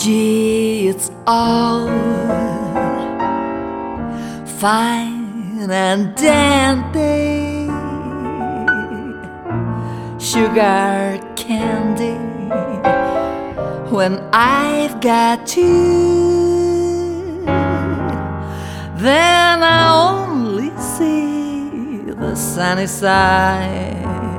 Gee, it's all fine and dandy, sugar candy, when I've got you. Then I only see the sunny side.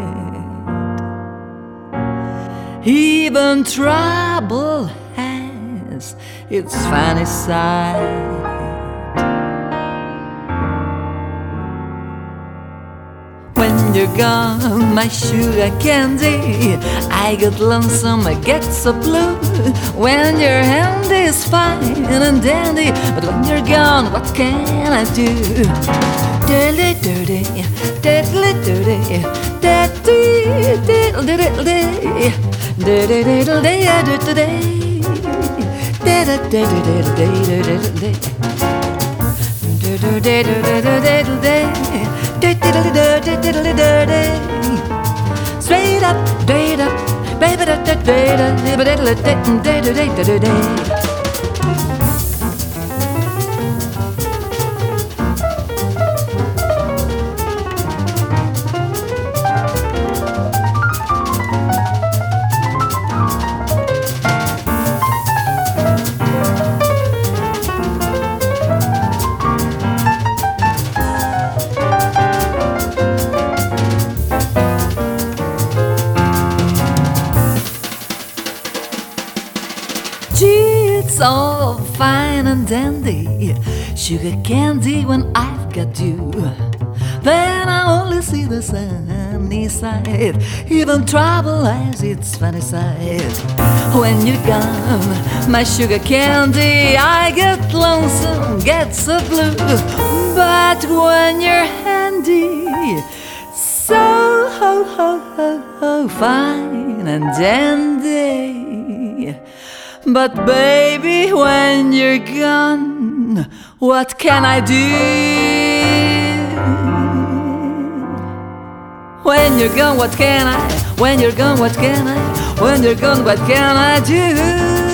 Even trouble has its funny side. When you're gone, my sugar candy, I get lonesome, I get so blue. When your hand is fine and dandy, but when you're gone, what can I do? Diddly dirty, diddly dirty, diddly diddly diddly, diddly diddly straight up, baby, Gee, it's all fine and dandy, sugar candy when I've got you. Then I only see the sunny side. Even trouble has its funny side. When you're gone, my sugar candy, I get lonesome, get so blue. But when you're handy, so fine and dandy. But baby, when you're gone, what can I do? When you're gone, what can I? When you're gone, what can I? When you're gone, what can I do?